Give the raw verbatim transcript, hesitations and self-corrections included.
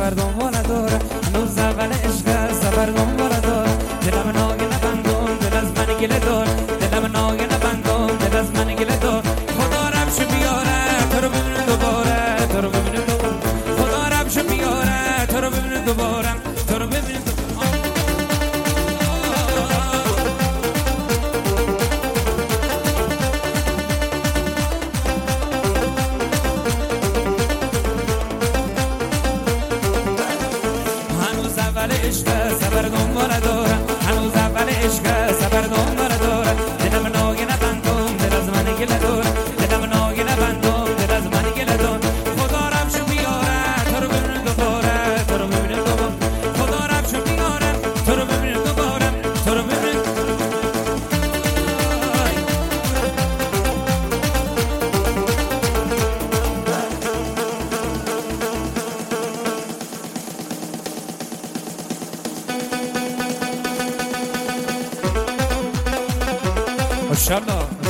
سفر دنبال داره، هنوز اول عشق سفر دنبال داره. دلم ناگه نبندم دل از من گله دار، دلم ناگه نبندم دل از من گله دار. خدا ربشو بیاره تو رو ببینه دوباره، تو رو ببینه دوباره. خدا ربشو بیاره تو رو ببینه دوباره، تو رو ببینه دوباره. هنوز اول عشق سفر دنبال داره، هنوز اول عشق سفر دنبال داره. دلم ناگه نبندم دل از من گله داره، دلم ناگه نبندم دل از من گله داره. خدا ربشو بیاره تو رو ببینه دوباره، تو رو ببینه دوباره. خدا ربشو بیاره تو رو ببینه دوباره، تو رو ببینه. ماشاءالله.